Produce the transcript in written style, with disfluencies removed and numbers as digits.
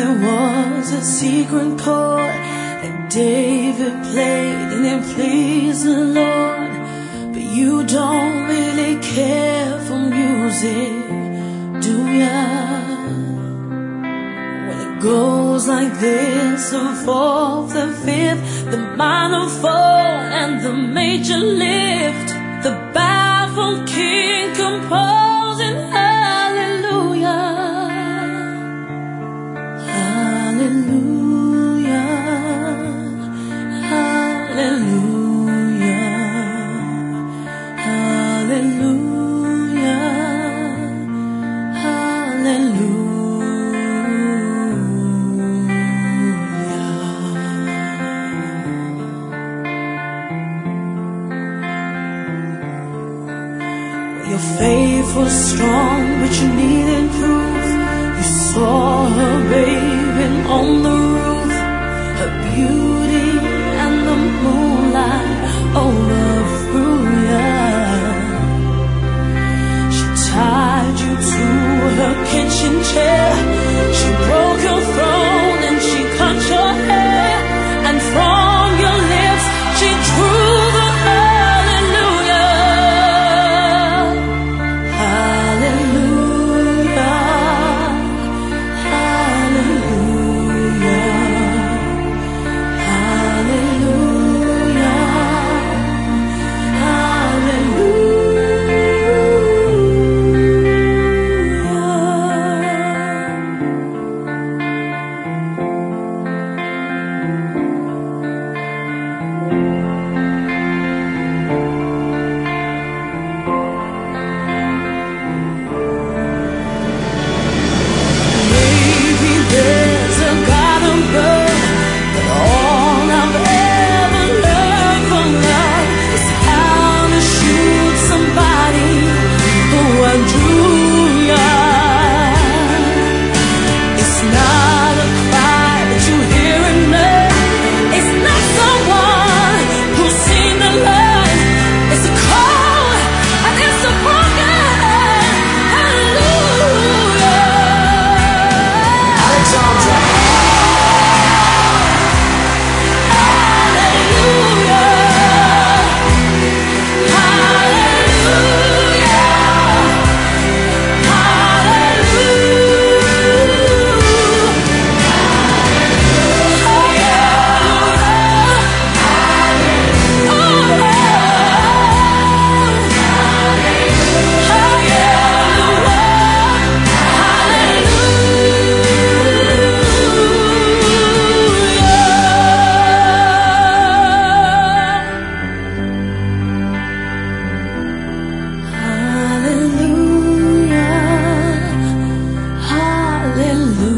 there was a secret chord that David played and it pleased the Lord. But you don't really care for music, do ya? When it goes like this, the fourth, the fifth, the minor fall and the major lift, the baffled king composing hallelujah, hallelujah, hallelujah, hallelujah, hallelujah. Your faith was strong, but you needed proof. You saw her bathing on the roof, her beauty and the moonlight overthrew ya. She tied you to her kitchen chair, she broke your throne and she cut your hair, and from your lips she drew the hallelujah, hallelujah, hallelujah, hallelujah, there's a God above, but all I've ever learned from love is how to shoot somebody who outdrew ya. It's not a cry that you hear enough, it's not someone who's seen the light, it's a call and it's a broken hallelujah. Hallelujah, hallelujah.